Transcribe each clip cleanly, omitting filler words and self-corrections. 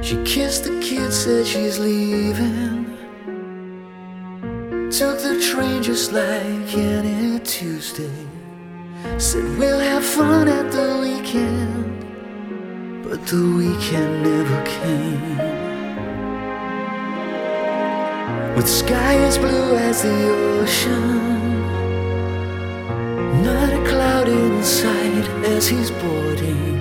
She kissed the kid, said she's leaving. Took the train just like any Tuesday. Said we'll have fun at the weekend, but the weekend never came. With sky as blue as the ocean, not a cloud in sight as he's boarding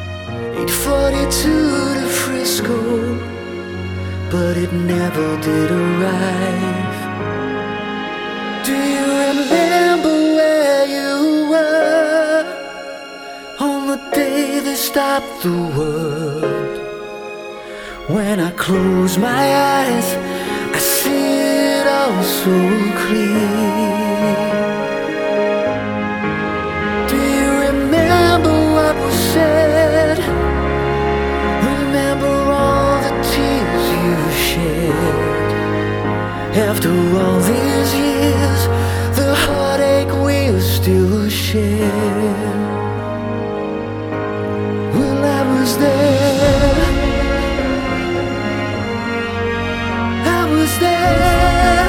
842 to Frisco, but it never did arrive. Do you remember where you were on the day they stopped the world? When I close my eyes, I see it all so clear. Do you remember what was said? Remember all the tears you shed? After all these years, the heartache we'll still share. Well, I was there. I was there.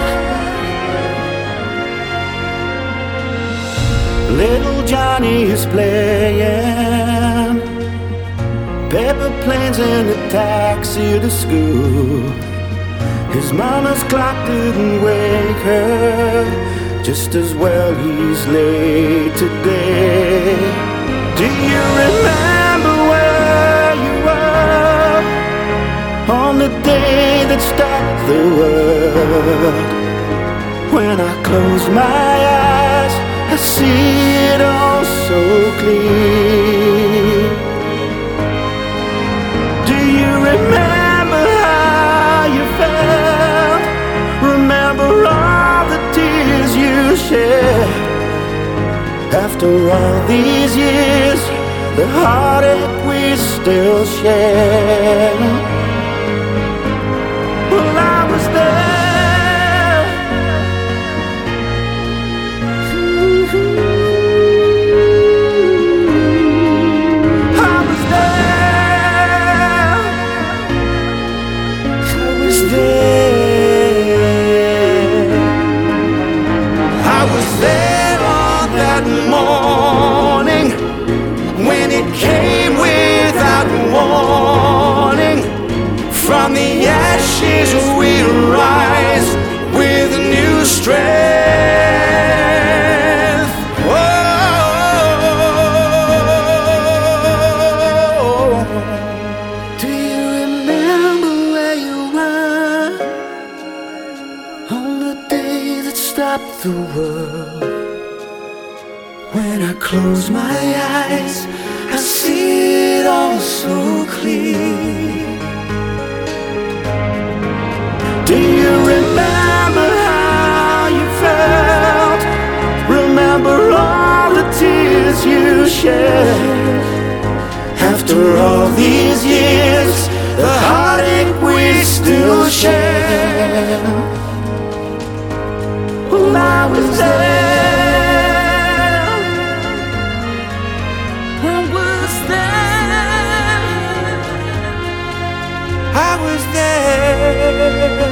Little Johnny is playing paper planes in a taxi to school. His mama's clock didn't wake her, just as well he's late today. Do you remember where you were on the day that stopped the world? When I close my eyes, I see it all so clear. Do you remember how you felt? Remember all the tears you shed? After all these years, the heartache we still share. Well, I was there. Morning when it came without warning. From the ashes we rise with new strength. Whoa. Do you remember where you were on the day that stopped the world? When I close my eyes, I see it all so clear. Do you remember how you felt? Remember all the tears you shed? After all these years, the heartache we still share. Well, I was there. I was there.